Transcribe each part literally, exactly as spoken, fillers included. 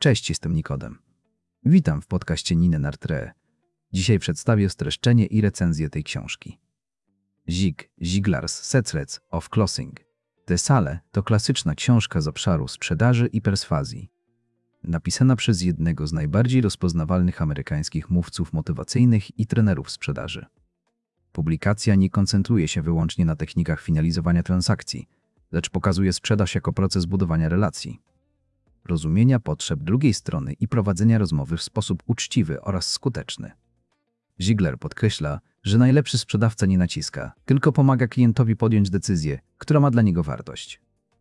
Cześć, jestem Nikodem. Witam w podcaście Nine Nartre. Dzisiaj przedstawię streszczenie i recenzję tej książki. Zig Ziglar's Secrets of Closing. Te Sale to klasyczna książka z obszaru sprzedaży i perswazji. Napisana przez jednego z najbardziej rozpoznawalnych amerykańskich mówców motywacyjnych i trenerów sprzedaży. Publikacja nie koncentruje się wyłącznie na technikach finalizowania transakcji, lecz pokazuje sprzedaż jako proces budowania relacji, rozumienia potrzeb drugiej strony i prowadzenia rozmowy w sposób uczciwy oraz skuteczny. Ziglar podkreśla, że najlepszy sprzedawca nie naciska, tylko pomaga klientowi podjąć decyzję, która ma dla niego wartość.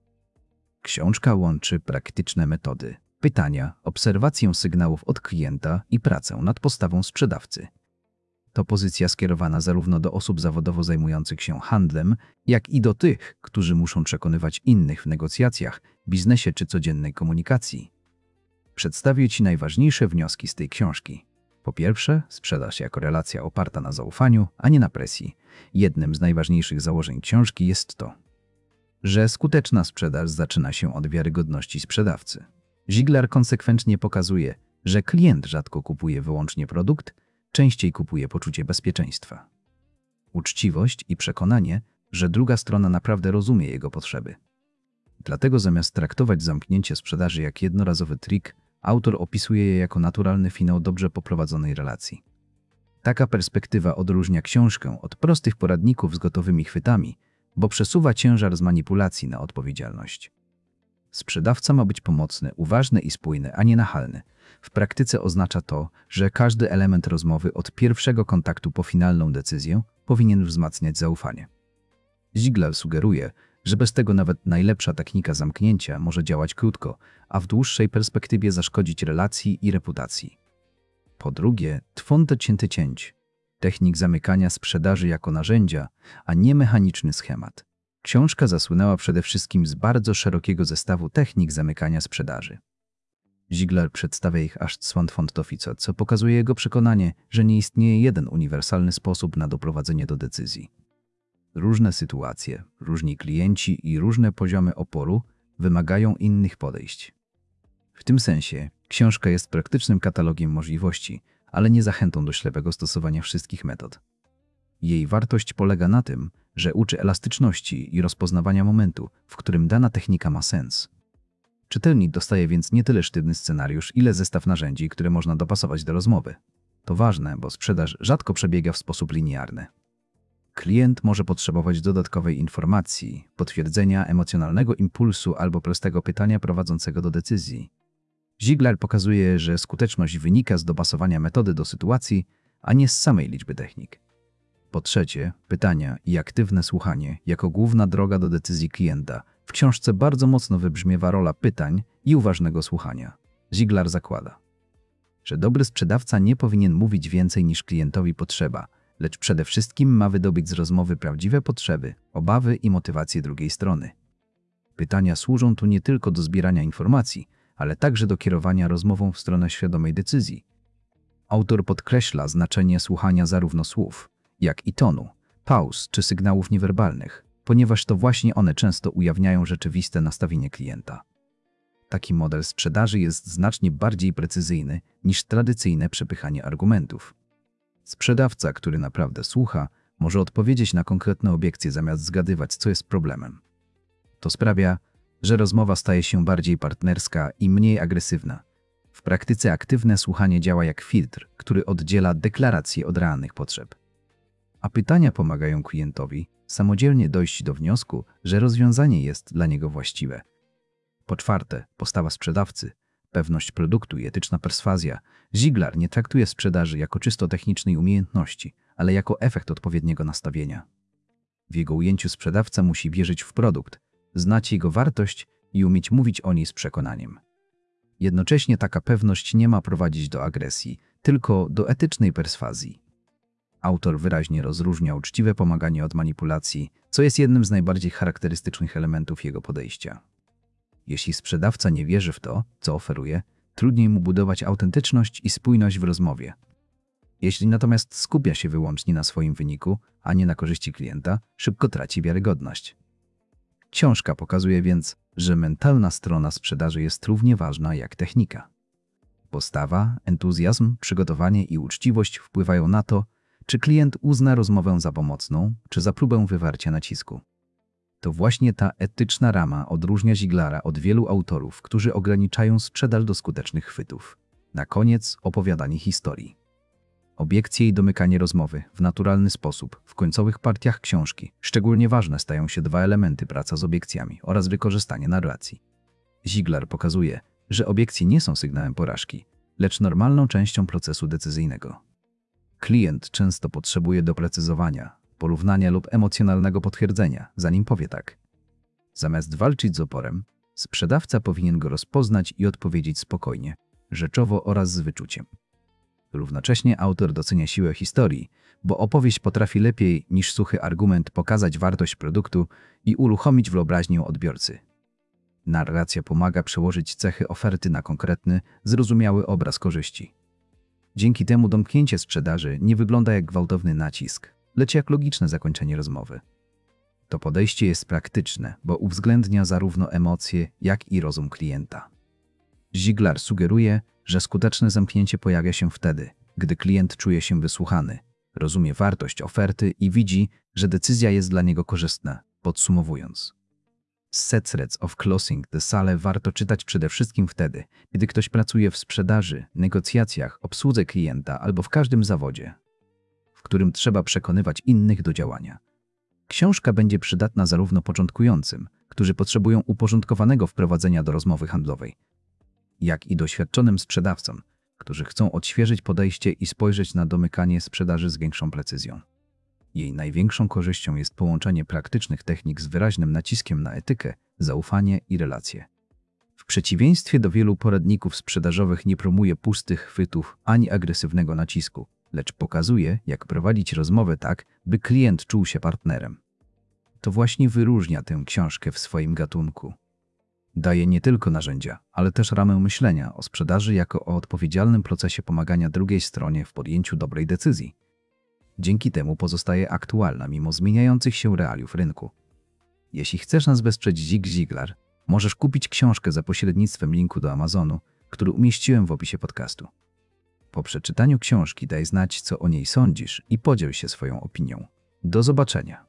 Książka łączy praktyczne metody, pytania, obserwację sygnałów od klienta i pracę nad postawą sprzedawcy. To pozycja skierowana zarówno do osób zawodowo zajmujących się handlem, jak i do tych, którzy muszą przekonywać innych w negocjacjach, biznesie czy codziennej komunikacji. Przedstawię Ci najważniejsze wnioski z tej książki. Po pierwsze, sprzedaż jako relacja oparta na zaufaniu, a nie na presji. Jednym z najważniejszych założeń książki jest to, że skuteczna sprzedaż zaczyna się od wiarygodności sprzedawcy. Ziglar konsekwentnie pokazuje, że klient rzadko kupuje wyłącznie produkt, częściej kupuje poczucie bezpieczeństwa, uczciwość i przekonanie, że druga strona naprawdę rozumie jego potrzeby. Dlatego zamiast traktować zamknięcie sprzedaży jak jednorazowy trik, autor opisuje je jako naturalny finał dobrze poprowadzonej relacji. Taka perspektywa odróżnia książkę od prostych poradników z gotowymi chwytami, bo przesuwa ciężar z manipulacji na odpowiedzialność. Sprzedawca ma być pomocny, uważny i spójny, a nie nachalny. W praktyce oznacza to, że każdy element rozmowy od pierwszego kontaktu po finalną decyzję powinien wzmacniać zaufanie. Ziglar sugeruje, że bez tego nawet najlepsza technika zamknięcia może działać krótko, a w dłuższej perspektywie zaszkodzić relacji i reputacji. Po drugie, twonte cięty cięć. Technik zamykania sprzedaży jako narzędzia, a nie mechaniczny schemat. Książka zasłynęła przede wszystkim z bardzo szerokiego zestawu technik zamykania sprzedaży. Ziglar przedstawia ich aż dziewięćdziesiąt, co pokazuje jego przekonanie, że nie istnieje jeden uniwersalny sposób na doprowadzenie do decyzji. Różne sytuacje, różni klienci i różne poziomy oporu wymagają innych podejść. W tym sensie książka jest praktycznym katalogiem możliwości, ale nie zachętą do ślepego stosowania wszystkich metod. Jej wartość polega na tym, że uczy elastyczności i rozpoznawania momentu, w którym dana technika ma sens. Czytelnik dostaje więc nie tyle sztywny scenariusz, ile zestaw narzędzi, które można dopasować do rozmowy. To ważne, bo sprzedaż rzadko przebiega w sposób linearny. Klient może potrzebować dodatkowej informacji, potwierdzenia emocjonalnego impulsu albo prostego pytania prowadzącego do decyzji. Ziglar pokazuje, że skuteczność wynika z dopasowania metody do sytuacji, a nie z samej liczby technik. Po trzecie, pytania i aktywne słuchanie jako główna droga do decyzji klienta. W książce bardzo mocno wybrzmiewa rola pytań i uważnego słuchania. Ziglar zakłada, że dobry sprzedawca nie powinien mówić więcej niż klientowi potrzeba, lecz przede wszystkim ma wydobyć z rozmowy prawdziwe potrzeby, obawy i motywacje drugiej strony. Pytania służą tu nie tylko do zbierania informacji, ale także do kierowania rozmową w stronę świadomej decyzji. Autor podkreśla znaczenie słuchania zarówno słów, jak i tonu, pauz czy sygnałów niewerbalnych, ponieważ to właśnie one często ujawniają rzeczywiste nastawienie klienta. Taki model sprzedaży jest znacznie bardziej precyzyjny niż tradycyjne przepychanie argumentów. Sprzedawca, który naprawdę słucha, może odpowiedzieć na konkretne obiekcje zamiast zgadywać, co jest problemem. To sprawia, że rozmowa staje się bardziej partnerska i mniej agresywna. W praktyce aktywne słuchanie działa jak filtr, który oddziela deklaracje od realnych potrzeb. A pytania pomagają klientowi samodzielnie dojść do wniosku, że rozwiązanie jest dla niego właściwe. Po czwarte, postawa sprzedawcy, pewność produktu i etyczna perswazja. Ziglar nie traktuje sprzedaży jako czysto technicznej umiejętności, ale jako efekt odpowiedniego nastawienia. W jego ujęciu sprzedawca musi wierzyć w produkt, znać jego wartość i umieć mówić o niej z przekonaniem. Jednocześnie taka pewność nie ma prowadzić do agresji, tylko do etycznej perswazji. Autor wyraźnie rozróżnia uczciwe pomaganie od manipulacji, co jest jednym z najbardziej charakterystycznych elementów jego podejścia. Jeśli sprzedawca nie wierzy w to, co oferuje, trudniej mu budować autentyczność i spójność w rozmowie. Jeśli natomiast skupia się wyłącznie na swoim wyniku, a nie na korzyści klienta, szybko traci wiarygodność. Książka pokazuje więc, że mentalna strona sprzedaży jest równie ważna jak technika. Postawa, entuzjazm, przygotowanie i uczciwość wpływają na to, czy klient uzna rozmowę za pomocną, czy za próbę wywarcia nacisku. To właśnie ta etyczna rama odróżnia Ziglara od wielu autorów, którzy ograniczają sprzedaż do skutecznych chwytów. Na koniec opowiadanie historii. Obiekcje i domykanie rozmowy w naturalny sposób w końcowych partiach książki. Szczególnie ważne stają się dwa elementy: praca z obiekcjami oraz wykorzystanie narracji. Ziglar pokazuje, że obiekcje nie są sygnałem porażki, lecz normalną częścią procesu decyzyjnego. Klient często potrzebuje doprecyzowania, porównania lub emocjonalnego potwierdzenia, zanim powie tak. Zamiast walczyć z oporem, sprzedawca powinien go rozpoznać i odpowiedzieć spokojnie, rzeczowo oraz z wyczuciem. Równocześnie autor docenia siłę historii, bo opowieść potrafi lepiej niż suchy argument pokazać wartość produktu i uruchomić wyobraźnię odbiorcy. Narracja pomaga przełożyć cechy oferty na konkretny, zrozumiały obraz korzyści. Dzięki temu domknięcie sprzedaży nie wygląda jak gwałtowny nacisk, lecz jak logiczne zakończenie rozmowy. To podejście jest praktyczne, bo uwzględnia zarówno emocje, jak i rozum klienta. Ziglar sugeruje, że skuteczne zamknięcie pojawia się wtedy, gdy klient czuje się wysłuchany, rozumie wartość oferty i widzi, że decyzja jest dla niego korzystna. Podsumowując, Secrets of Closing the Sale warto czytać przede wszystkim wtedy, gdy ktoś pracuje w sprzedaży, negocjacjach, obsłudze klienta albo w każdym zawodzie, w którym trzeba przekonywać innych do działania. Książka będzie przydatna zarówno początkującym, którzy potrzebują uporządkowanego wprowadzenia do rozmowy handlowej, jak i doświadczonym sprzedawcom, którzy chcą odświeżyć podejście i spojrzeć na domykanie sprzedaży z większą precyzją. Jej największą korzyścią jest połączenie praktycznych technik z wyraźnym naciskiem na etykę, zaufanie i relacje. W przeciwieństwie do wielu poradników sprzedażowych nie promuje pustych chwytów ani agresywnego nacisku, lecz pokazuje, jak prowadzić rozmowę tak, by klient czuł się partnerem. To właśnie wyróżnia tę książkę w swoim gatunku. Daje nie tylko narzędzia, ale też ramę myślenia o sprzedaży jako o odpowiedzialnym procesie pomagania drugiej stronie w podjęciu dobrej decyzji. Dzięki temu pozostaje aktualna mimo zmieniających się realiów rynku. Jeśli chcesz nas wesprzeć Zig Ziglar, możesz kupić książkę za pośrednictwem linku do Amazonu, który umieściłem w opisie podcastu. Po przeczytaniu książki daj znać, co o niej sądzisz i podziel się swoją opinią. Do zobaczenia.